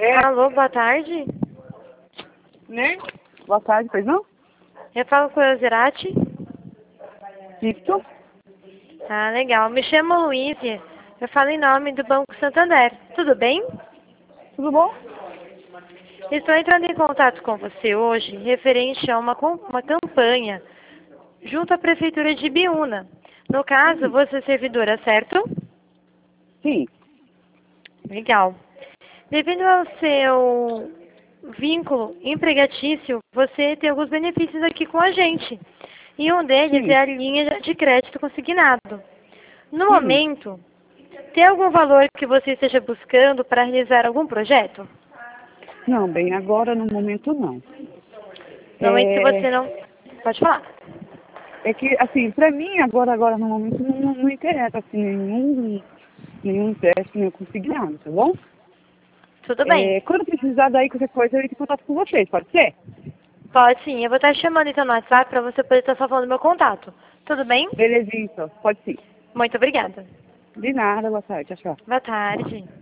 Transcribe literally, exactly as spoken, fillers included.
É, Alô, boa tarde. né? Boa tarde, pois não? Eu falo com o Zerati. Isso. Ah, legal. Me chamo Luíse. Eu falo em nome do Banco Santander. Tudo bem? Tudo bom? Estou entrando em contato com você hoje referente a uma, com- uma campanha junto à Prefeitura de Ibiúna. No caso, você é servidora, certo? Sim. Legal. Devido ao seu vínculo empregatício, você tem alguns benefícios aqui com a gente. E um deles Sim. é a linha de crédito consignado. No Hum. momento, tem algum valor que você esteja buscando para realizar algum projeto? Não, bem, agora no momento não. No momento, se É, você não... Pode falar. é que, assim, pra mim agora, agora no momento não, não, não interessa, assim, nenhum, nenhum empréstimo, nenhum consignado, tá bom? Tudo bem. É, quando precisar daí qualquer coisa, eu entro em contato com vocês, pode ser? Pode sim. Eu vou estar chamando então no WhatsApp para você poder estar salvando meu contato. Tudo bem? Belezinha, então. Pode sim. Muito obrigada. De nada, boa tarde, tchau, tchau. Boa tarde.